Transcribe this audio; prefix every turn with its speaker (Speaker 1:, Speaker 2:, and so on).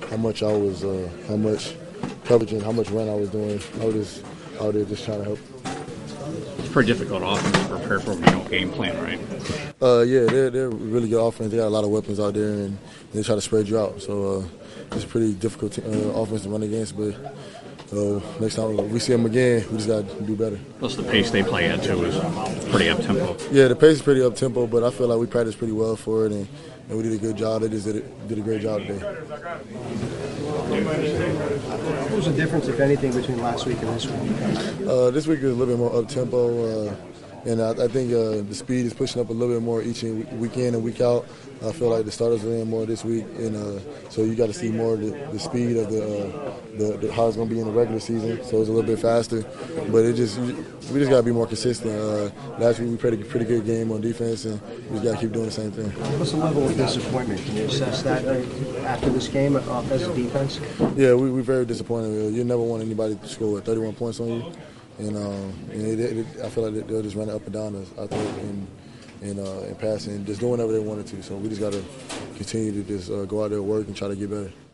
Speaker 1: how much how much coverage and how much run I was doing. I was just out there just trying to help.
Speaker 2: It's pretty difficult offense to prepare for when you don't game plan, right?
Speaker 1: Yeah, they're really good offense. They got a lot of weapons out there, and they try to spread you out. So it's a pretty difficult offense to run against. But next time we see them again, we just got to do better.
Speaker 2: Plus the pace they play at too is pretty up tempo.
Speaker 1: Yeah, the pace is pretty up tempo, but I feel like we practiced pretty well for it, and we did a good job. They just did a great job today.
Speaker 3: What was the difference, if anything, between last week and this week?
Speaker 1: This week is a little bit more up tempo, and I think the speed is pushing up a little bit more each week in and week out. I feel like the starters are in more this week, and so you got to see more of the speed of the how it's going to be in the regular season. So it's a little bit faster, but we just got to be more consistent. Last week we played a pretty good game on defense, and we just got to keep doing the same thing.
Speaker 3: What's the level of disappointment? Can you assess that after this game, offensive defense?
Speaker 1: Yeah, we're very disappointed. You never want anybody to score 31 points on you, and I feel like they'll just run it up and down us out there and passing, just doing whatever they wanted to. So we just got to continue to just go out there and work and try to get better.